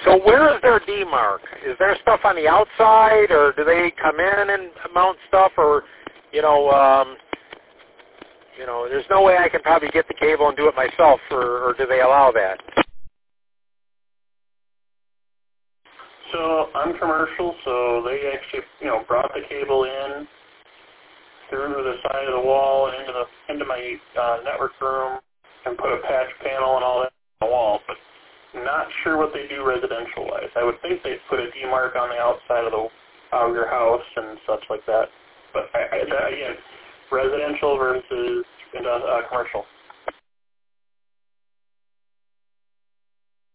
So where is their demarc? Is there stuff on the outside, or do they come in and mount stuff, or, there's no way I can probably get the cable and do it myself, or do they allow that? So I'm commercial, so they actually, brought the cable in through the side of the wall and into my network room and put a patch panel and all that on the wall, but not sure what they do residential-wise. I would think they'd put a demarc on the outside of your house and such like that. But again, residential versus commercial.